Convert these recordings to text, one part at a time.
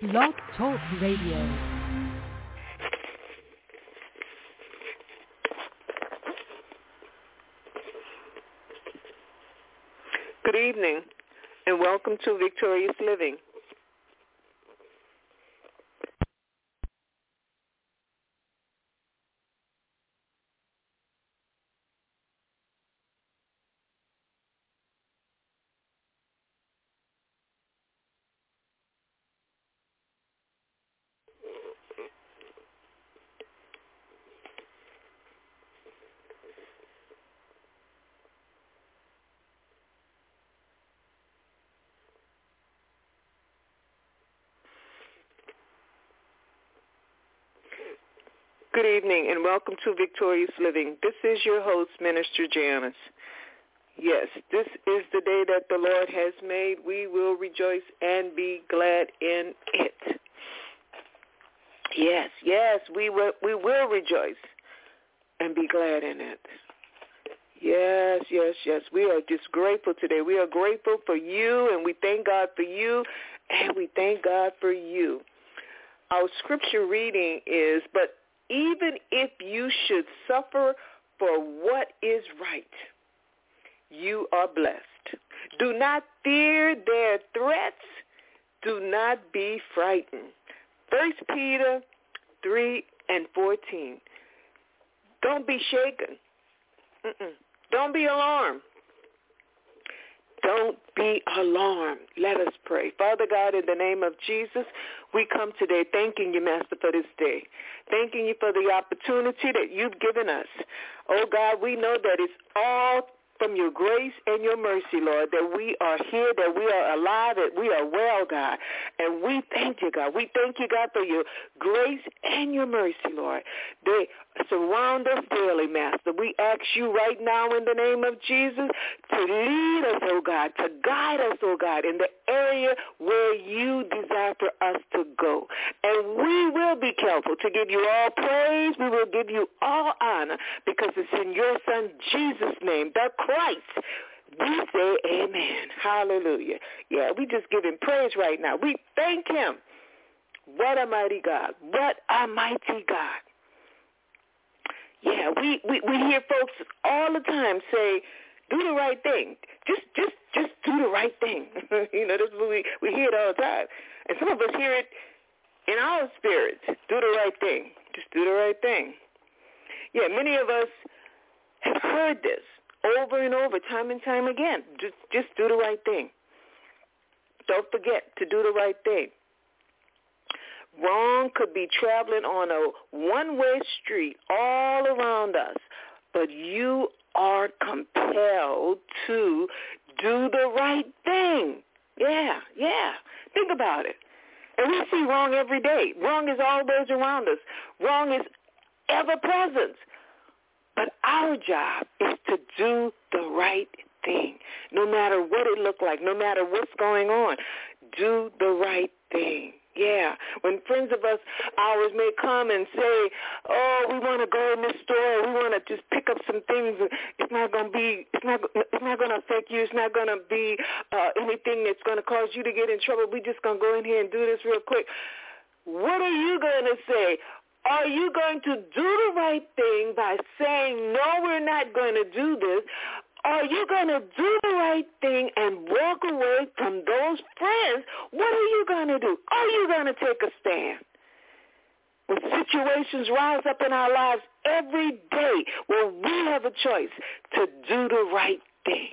Blog Talk Radio. Good evening, and welcome to Victorious Living. Good evening, and welcome to Victorious Living. This is your host, Minister Janice. Yes, this is the day that the Lord has made. We will rejoice and be glad in it. Yes, we will rejoice and be glad in it. Yes. We are just grateful today. We are grateful for you, and we thank God for you, and we thank God for you. Our scripture reading is, but even if you should suffer for what is right, you are blessed. Do not fear their threats. Do not be frightened. 1 Peter 3:14. Don't be shaken. Don't be alarmed. Don't be alarmed. Let us pray. Father God, in the name of Jesus, we come today thanking you, Master, for this day. Thanking you for the opportunity that you've given us. Oh, God, we know that it's all from your grace and your mercy, Lord, that we are here, that we are alive, that we are well, God. And we thank you, God. We thank you, God, for your grace and your mercy, Lord. They surround us daily, Master. We ask you right now in the name of Jesus to lead us, oh God, to guide us, oh God, in the area where you desire for us to go. And we will be careful to give you all praise. We will give you all honor because it's in your Son, Jesus' name, the Christ. We say amen. Hallelujah. Yeah, we just give him praise right now. We thank him. What a mighty God. What a mighty God. Yeah, we hear folks all the time say, do the right thing. Just do the right thing. You know, this is what we hear it all the time. And some of us hear it in our spirits. Do the right thing. Just do the right thing. Yeah, many of us have heard this over and over, time and time again. Just do the right thing. Don't forget to do the right thing. Wrong could be traveling on a one-way street all around us, but you are compelled to do the right thing. Yeah. Think about it. And we see wrong every day. Wrong is always around us. Wrong is ever present. But our job is to do the right thing, no matter what it looks like, no matter what's going on. Do the right thing. Yeah, when friends of ours may come and say, oh, we want to go in this store, we want to just pick up some things, it's not going to affect you, it's not going to be anything that's going to cause you to get in trouble, we're just going to go in here and do this real quick. What are you going to say? Are you going to do the right thing by saying, no, we're not going to do this? Are you going to do the right thing and walk away from those friends? What are you going to do? Are you going to take a stand? When situations rise up in our lives every day, well, we have a choice to do the right thing.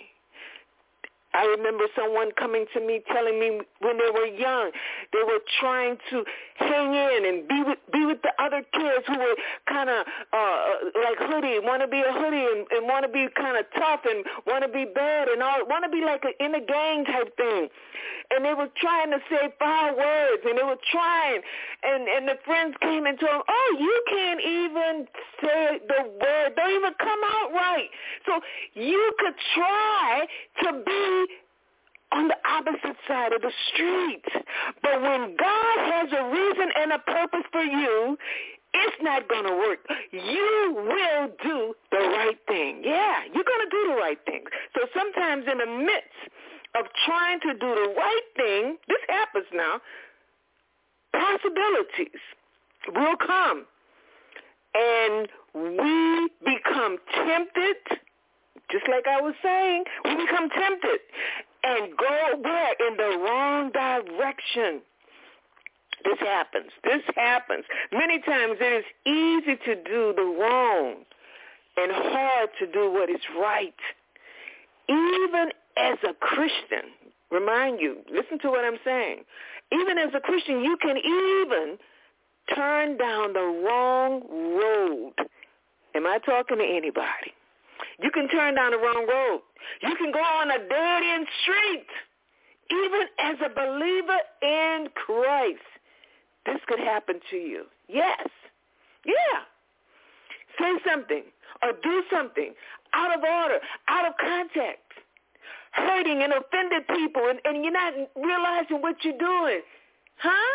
I remember someone coming to me telling me when they were young, they were trying to hang in and be with the other kids who were kind of like hoodie, want to be a hoodie and want to be kind of tough and want to be bad and all, want to be like in a gang type thing. And they were trying to say foul words, and they were trying, and the friends came and told them, oh, you can't even say the word, don't even come out right. So you could try to be on the opposite side of the street. But when God has a reason and a purpose for you, it's not going to work. You will do the right thing. Yeah, you're going to do the right thing. So sometimes in the midst of trying to do the right thing, this happens now, possibilities will come, and we become tempted, just like I was saying, we become tempted and go where? In the wrong direction. This happens. Many times it is easy to do the wrong and hard to do what is right. Even as a Christian, remind you, listen to what I'm saying. Even as a Christian, you can even turn down the wrong road. Am I talking to anybody? You can turn down the wrong road. You can go on a dead-end street. Even as a believer in Christ, this could happen to you. Yes. Yeah. Say something or do something out of order, out of context, hurting and offended people, and you're not realizing what you're doing. Huh?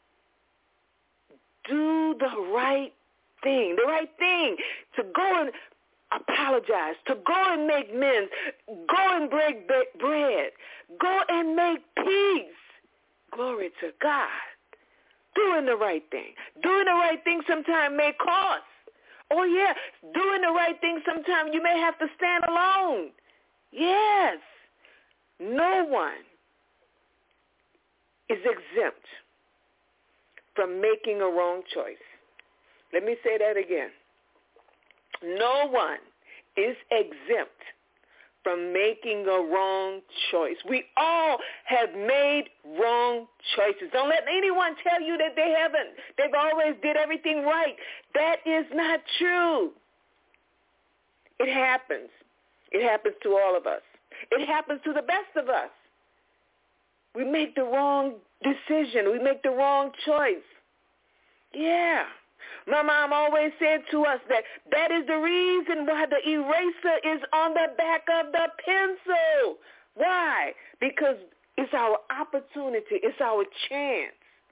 Do the right thing to go and apologize, to go and make amends, go and break bread, go and make peace. Glory to God. Doing the right thing. Doing the right thing sometimes may cost. Oh, yeah. Doing the right thing sometimes you may have to stand alone. Yes. No one is exempt from making a wrong choice. Let me say that again. No one is exempt from making a wrong choice. We all have made wrong choices. Don't let anyone tell you that they haven't. They've always did everything right. That is not true. It happens. It happens to all of us. It happens to the best of us. We make the wrong decision. We make the wrong choice. Yeah. My mom always said to us that is the reason why the eraser is on the back of the pencil. Why? Because it's our opportunity. It's our chance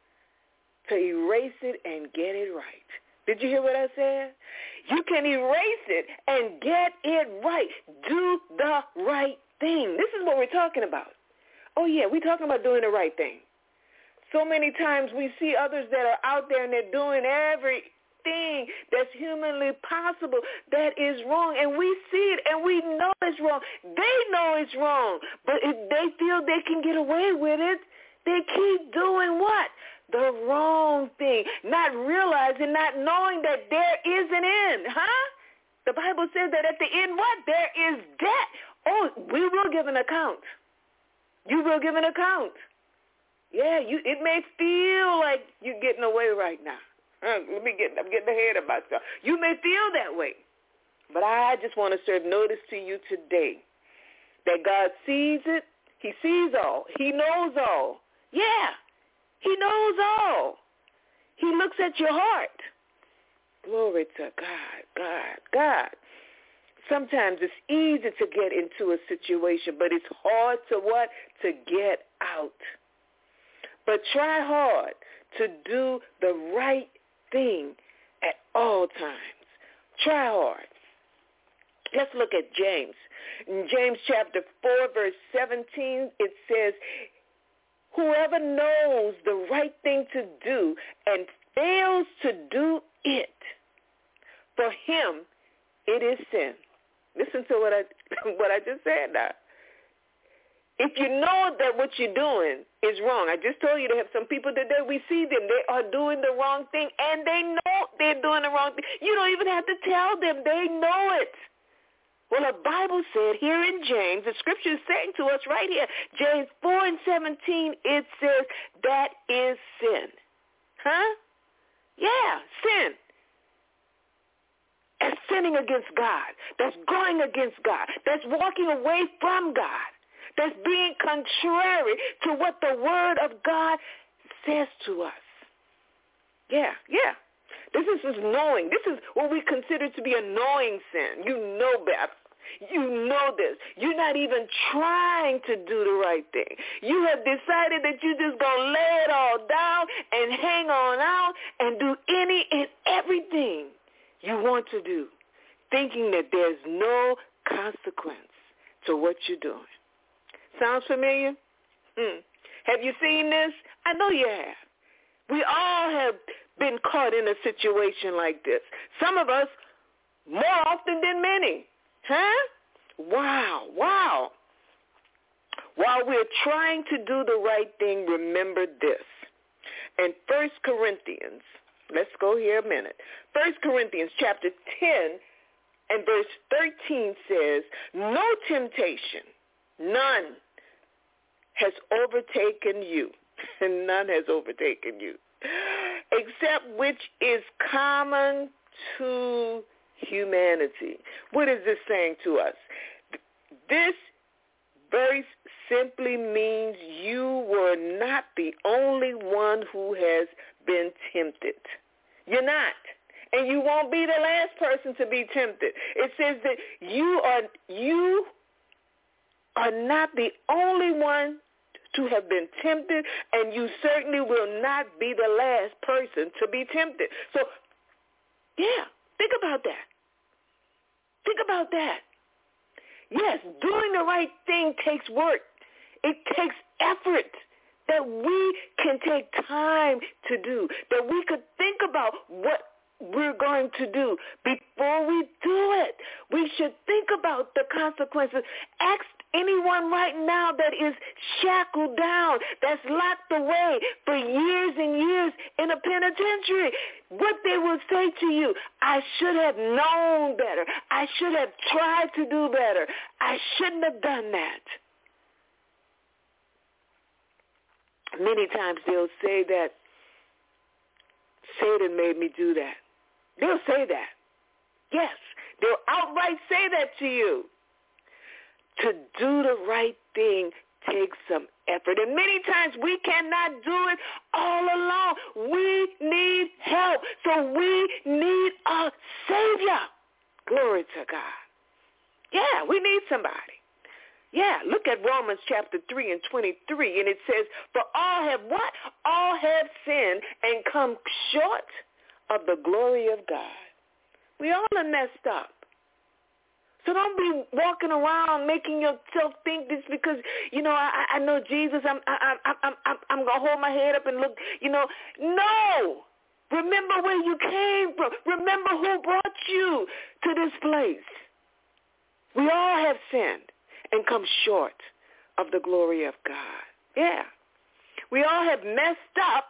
to erase it and get it right. Did you hear what I said? You can erase it and get it right. Do the right thing. This is what we're talking about. Oh, yeah, we're talking about doing the right thing. So many times we see others that are out there and they're doing everything that's humanly possible that is wrong. And we see it and we know it's wrong. They know it's wrong. But if they feel they can get away with it, they keep doing what? The wrong thing. Not realizing, not knowing that there is an end. Huh? The Bible says that at the end, what? There is death. Oh, we will give an account. You will give an account. Yeah, it may feel like you're getting away right now. I'm getting ahead of myself. You may feel that way. But I just want to serve notice to you today that God sees it. He sees all. He knows all. Yeah, he knows all. He looks at your heart. Glory to God. Sometimes it's easy to get into a situation, but it's hard to what? To get out. But try hard to do the right thing at all times. Try hard. Let's look at James. In James chapter 4, verse 17, it says, whoever knows the right thing to do and fails to do it, for him it is sin. Listen to what I just said now. If you know that what you're doing is wrong, I just told you to have some people today, we see them, they are doing the wrong thing, and they know they're doing the wrong thing. You don't even have to tell them. They know it. Well, the Bible said here in James, the scripture is saying to us right here, James 4:17, it says that is sin. Huh? Yeah, sin. That's sinning against God. That's going against God. That's walking away from God. That's being contrary to what the Word of God says to us. Yeah. This is knowing. This is what we consider to be a knowing sin. You know better. You know this. You're not even trying to do the right thing. You have decided that you're just going to lay it all down and hang on out and do any and everything you want to do, thinking that there's no consequence to what you're doing. Sounds familiar? Have you seen this? I know you have. We all have been caught in a situation like this. Some of us more often than many. Huh? Wow. While we're trying to do the right thing, remember this. In 1 Corinthians, let's go here a minute. 1 Corinthians chapter 10 and verse 13 says, no temptation, none has overtaken you. None has overtaken you, except which is common to humanity. What is this saying to us? This verse simply means you were not the only one who has been tempted. You're not. And you won't be the last person to be tempted. It says that you are not the only one to have been tempted, and you certainly will not be the last person to be tempted. So, yeah, think about that. Think about that. Yes, doing the right thing takes work. It takes effort that we can take time to do, that we could think about what we're going to do before we do it. We should think about the consequences. Ask anyone right now that is shackled down, that's locked away for years and years in a penitentiary, what they will say to you: I should have known better. I should have tried to do better. I shouldn't have done that. Many times they'll say that Satan made me do that. They'll say that. Yes, they'll outright say that to you. To do the right thing takes some effort. And many times we cannot do it all alone. We need help. So we need a Savior. Glory to God. Yeah, we need somebody. Yeah, look at Romans chapter 3 and 23, and it says, for all have what? All have sinned and come short of the glory of God. We all are messed up. So don't be walking around making yourself think this because, I know Jesus, I'm going to hold my head up and look, No. Remember where you came from. Remember who brought you to this place. We all have sinned and come short of the glory of God. Yeah. We all have messed up.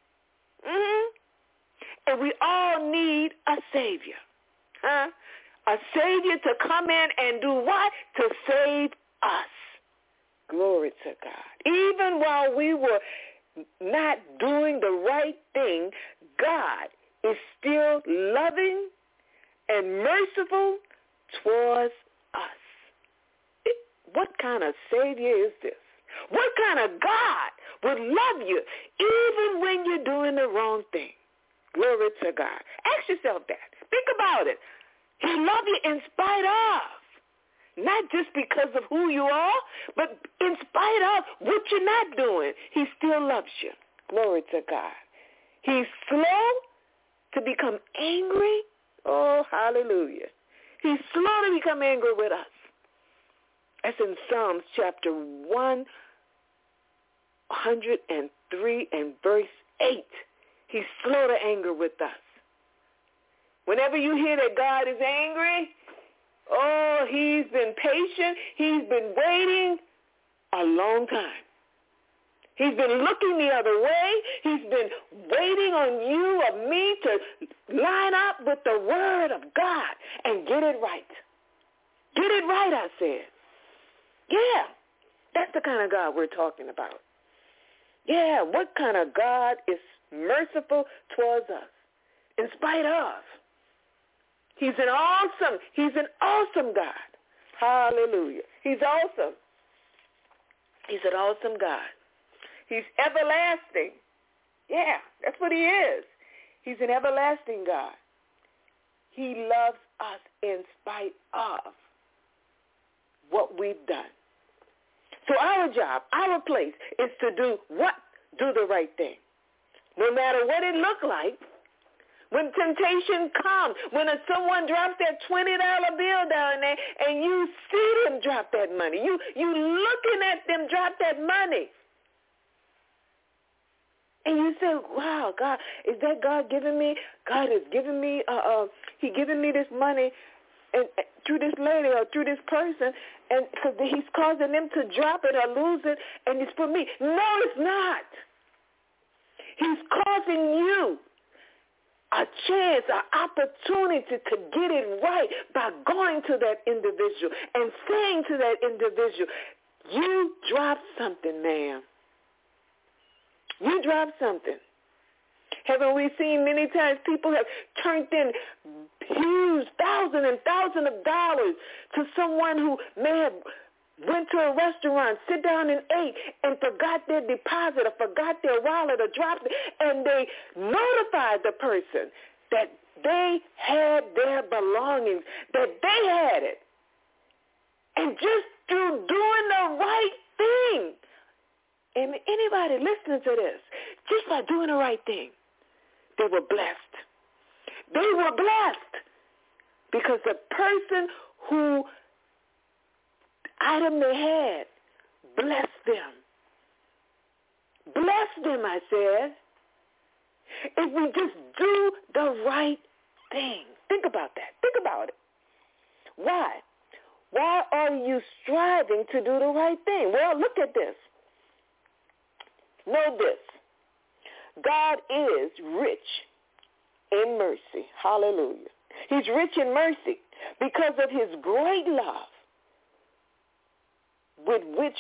And we all need a Savior. Huh? A Savior to come in and do what? To save us. Glory to God. Even while we were not doing the right thing, God is still loving and merciful towards us. What kind of Savior is this? What kind of God would love you even when you're doing the wrong thing? Glory to God. Ask yourself that. Think about it. He loves you in spite of. Not just because of who you are, but in spite of what you're not doing. He still loves you. Glory to God. He's slow to become angry. Oh, hallelujah. He's slow to become angry with us. That's in Psalms chapter 103 and verse 8. He's slow to anger with us. Whenever you hear that God is angry, oh, he's been patient. He's been waiting a long time. He's been looking the other way. He's been waiting on you or me to line up with the word of God and get it right. Get it right, I said. Yeah, that's the kind of God we're talking about. Yeah, what kind of God is merciful towards us in spite of? He's an awesome God. Hallelujah. He's awesome. He's an awesome God. He's everlasting. Yeah, that's what he is. He's an everlasting God. He loves us in spite of what we've done. So our job, our place is to do what? Do the right thing. No matter what it looked like. When temptation comes, when someone drops that $20 bill down there and you see them drop that money, you looking at them drop that money. And you say, wow, God, is that God giving me? God is giving me, he giving me this money and through this lady or through this person, and so he's causing them to drop it or lose it, and it's for me. No, it's not. He's causing you a chance, an opportunity to get it right by going to that individual and saying to that individual, you dropped something, ma'am. You dropped something. Haven't we seen many times people have turned in huge thousands and thousands of dollars to someone who may have went to a restaurant, sit down and ate, and forgot their deposit or forgot their wallet or dropped it, and they notified the person that they had their belongings, that they had it. And just through doing the right thing, and anybody listening to this, just by doing the right thing, they were blessed. They were blessed because the person who item they had blessed them. Bless them, I said. If we just do the right thing. Think about that. Think about it. Why? Why are you striving to do the right thing? Well, look at this. Know this. God is rich in mercy. Hallelujah. He's rich in mercy because of his great love with which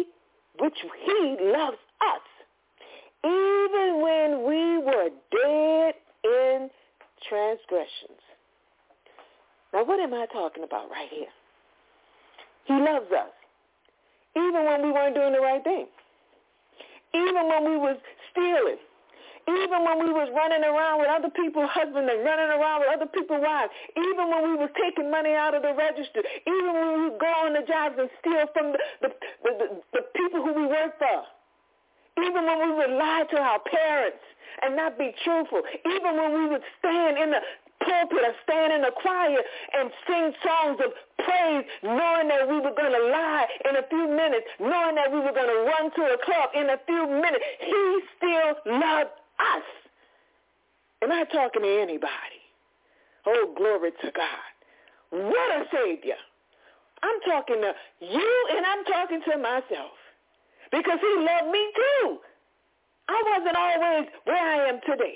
he loves us, even when we were dead in transgressions. Now, what am I talking about right here? He loves us, even when we weren't doing the right thing, even when we was stealing, even when we was running around with other people's husbands and running around with other people's wives, even when we was taking money out of the register, even when we would go on the jobs and steal from the people who we work for, even when we would lie to our parents and not be truthful, even when we would stand in the pulpit or stand in the choir and sing songs of praise, knowing that we were going to lie in a few minutes, knowing that we were going to run to a club in a few minutes, he still loved us. Am I talking to anybody? Oh, glory to God. What a Savior. I'm talking to you and I'm talking to myself because he loved me too. I wasn't always where I am today.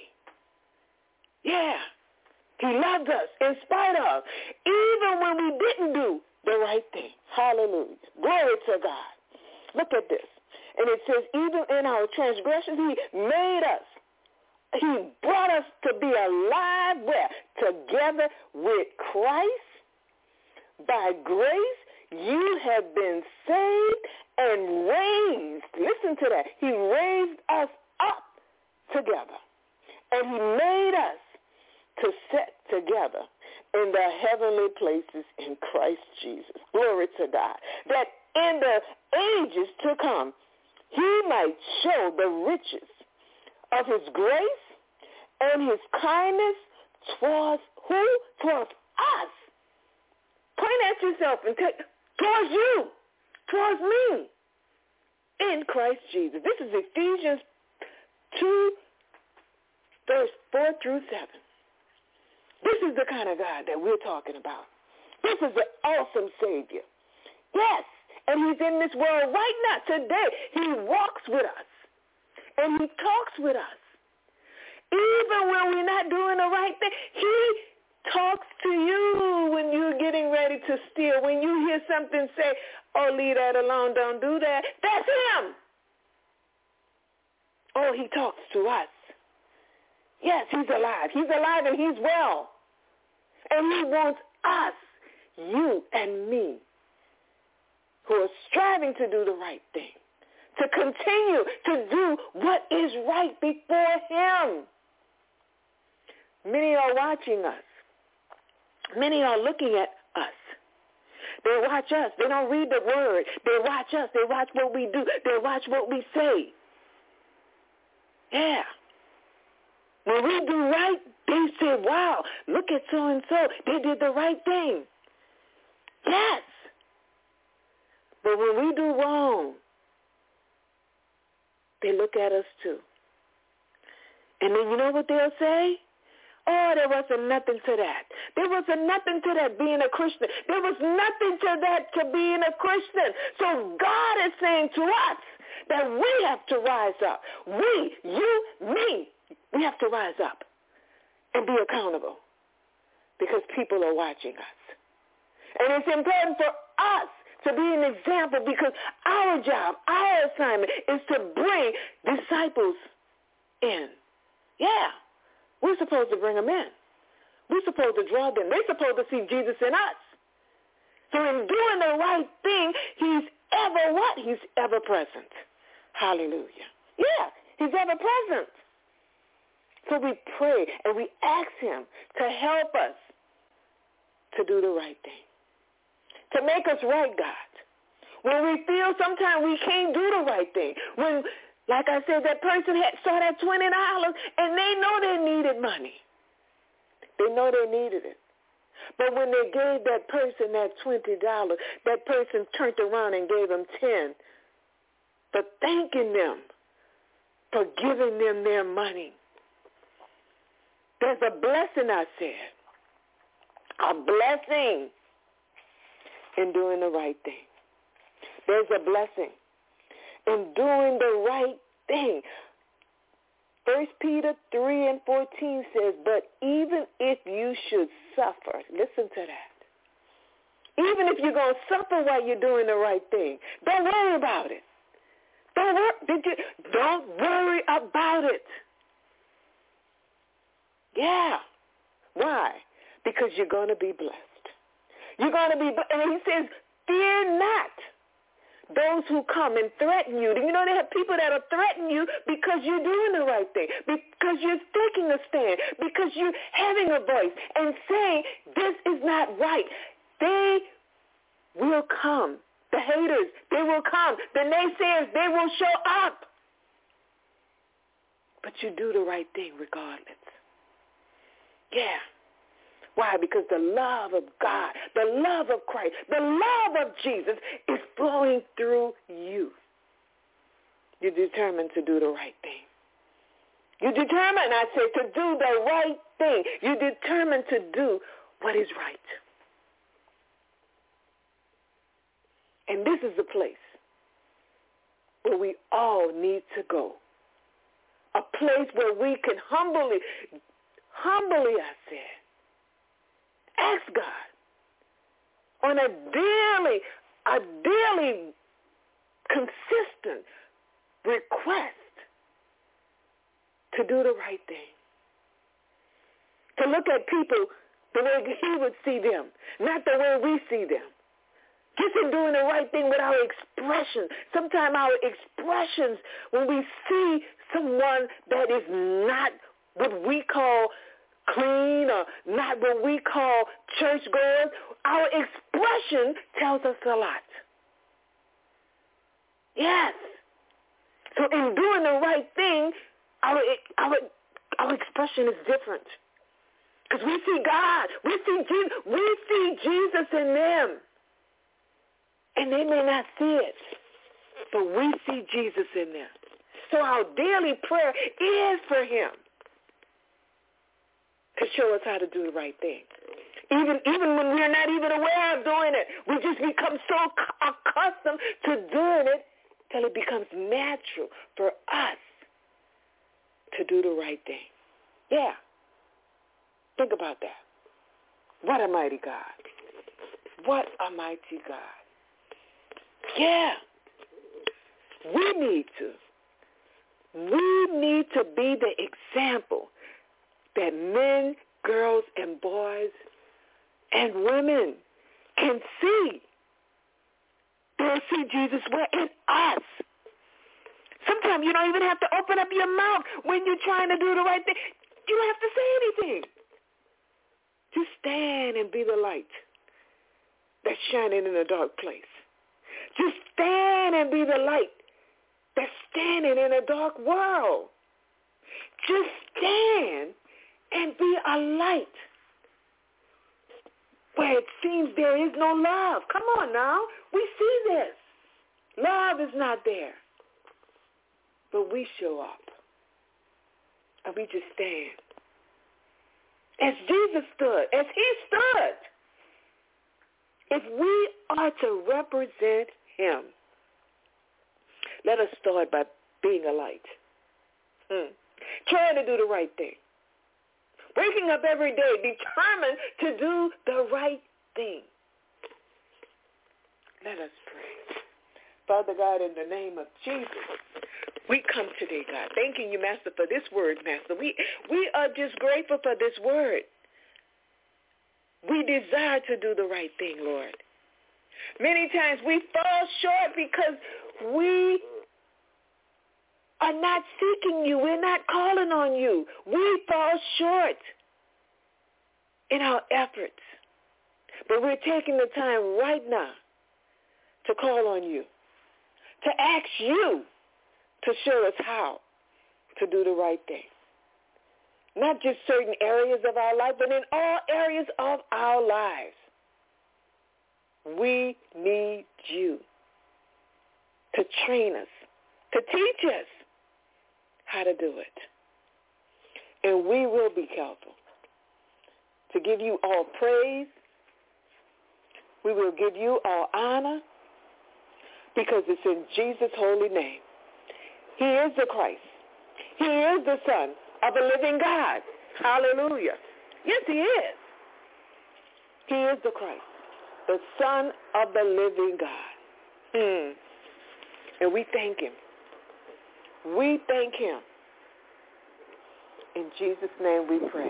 Yeah. He loved us in spite of, even when we didn't do the right thing. Hallelujah. Glory to God. Look at this. And it says, even in our transgressions, he made us. He brought us to be alive where? Together with Christ. By grace, you have been saved and raised. Listen to that. He raised us up together. And he made us to sit together in the heavenly places in Christ Jesus. Glory to God. That in the ages to come, he might show the riches of his grace and his kindness towards who? Towards us. Point at yourself and take towards you, towards me, in Christ Jesus. This is Ephesians 2, verse 4 through 7. This is the kind of God that we're talking about. This is an awesome Savior. Yes, and he's in this world right now, today. He walks with us, and he talks with us. Even when we're not doing the right thing, he talks to you when you're getting ready to steal. When you hear something say, oh, leave that alone, don't do that. That's him. Oh, he talks to us. Yes, he's alive. He's alive and he's well. And he wants us, you and me, who are striving to do the right thing, to continue to do what is right before him. Many are watching us. Many are looking at us. They watch us. They don't read the word. They watch us. They watch what we do. They watch what we say. Yeah. When we do right, they say, wow, look at so-and-so. They did the right thing. Yes. But when we do wrong, they look at us too. And then you know what they'll say? Oh, there wasn't nothing to that. There wasn't nothing to that being a Christian. There was nothing to that to being a Christian. So God is saying to us that we have to rise up. We, you, me, we have to rise up and be accountable because people are watching us. And it's important for us to be an example because our job, our assignment is to bring disciples in. Yeah, we're supposed to bring them in. We're supposed to draw them. They're supposed to see Jesus in us. So in doing the right thing, he's ever what? He's ever present. Hallelujah. Yeah, he's ever present. So we pray and we ask him to help us to do the right thing, to make us right, God. When we feel sometimes we can't do the right thing, when, like I said, that person saw that $20 and they know they needed money. They know they needed it. But when they gave that person that $20, that person turned around and gave them 10 for thanking them for giving them their money. There's a blessing, I said. A blessing in doing the right thing. There's a blessing in doing the right thing. 1 Peter 3:14 says, but even if you should suffer, listen to that. Even if you're going to suffer while you're doing the right thing, don't worry about it. Don't worry about it. Yeah. Why? Because you're going to be blessed. You're going to be, and he says, fear not those who come and threaten you. You know, they have people that are threatening you because you're doing the right thing, because you're taking a stand, because you're having a voice and saying this is not right. They will come. The haters, they will come. The naysayers, they will show up. But you do the right thing regardless. Yeah. Why? Because the love of God, the love of Christ, the love of Jesus is flowing through you. You're determined to do the right thing. You're determined, I said, to do the right thing. You're determined to do what is right. And this is the place where we all need to go. A place where we can humbly, I said, ask God on a daily consistent request to do the right thing. To look at people the way he would see them, not the way we see them. Just in doing the right thing with our expressions. Sometimes our expressions, when we see someone that is not what we call clean or not what we call churchgoers, our expression tells us a lot. Yes. So in doing the right thing, our expression is different. Because we see God. We see Jesus in them. And they may not see it, but we see Jesus in them. So our daily prayer is for him to show us how to do the right thing. Even when we're not even aware of doing it, we just become so accustomed to doing it till it becomes natural for us to do the right thing. Yeah. Think about that. What a mighty God. What a mighty God. Yeah. We need to be the example that men, girls, and boys and women can see. They'll see Jesus in us. Sometimes you don't even have to open up your mouth when you're trying to do the right thing. You don't have to say anything. Just stand and be the light that's shining in a dark place. Just stand and be the light that's standing in a dark world. Just stand and be a light where it seems there is no love. Come on now. We see this. Love is not there. But we show up. we just stand. As Jesus stood, as he stood. If we are to represent him, let us start by being a light. Trying to do the right thing. Waking up every day, determined to do the right thing. Let us pray. Father God, in the name of Jesus, we come today, God, thanking you, Master, for this word, Master. We are just grateful for this word. We desire to do the right thing, Lord. Many times we fall short because we are not seeking you. We're not calling on you. We fall short in our efforts. But we're taking the time right now to call on you, to ask you to show us how to do the right thing. Not just certain areas of our life, but in all areas of our lives. We need you to train us, to teach us how to do it. And we will be careful to give you all praise. We will give you all honor because it's in Jesus' holy name. He is the Christ. He is the Son of a living God. Hallelujah. Yes, he is. He is the Christ, the Son of the living God. And we thank him. We thank him. In Jesus' name we pray.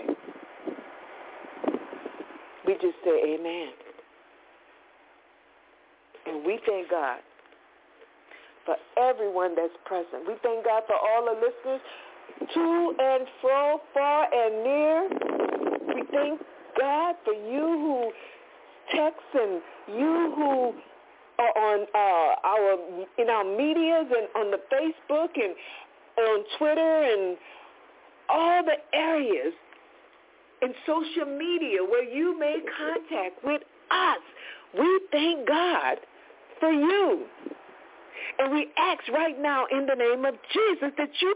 We just say amen. And we thank God for everyone that's present. We thank God for all the listeners to and fro, far and near. We thank God for you who text and you who are in our medias and on the Facebook and on Twitter and all the areas in social media where you made contact with us. We thank God for you. And we ask right now in the name of Jesus that you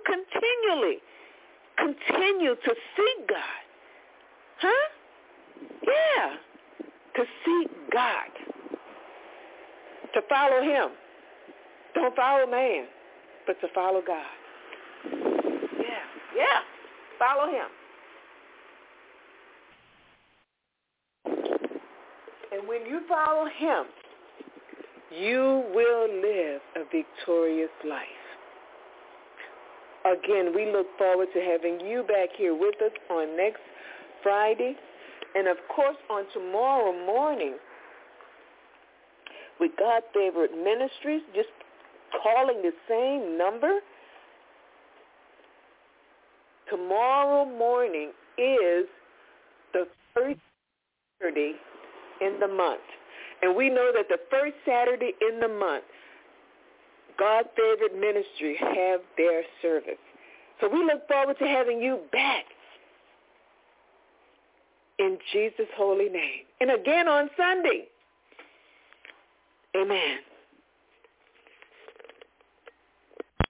continue to seek God. Huh? Yeah. To seek God. To follow him. Don't follow man, but to follow God. Yeah. Follow him. And when you follow him, you will live a victorious life. Again, we look forward to having you back here with us on next Friday. And, of course, on tomorrow morning with God Favorite Ministries, just calling the same number. Tomorrow morning is the first Saturday in the month. And we know that the first Saturday in the month, God Favorite Ministry have their service. So we look forward to having you back in Jesus' holy name. And again on Sunday. Amen.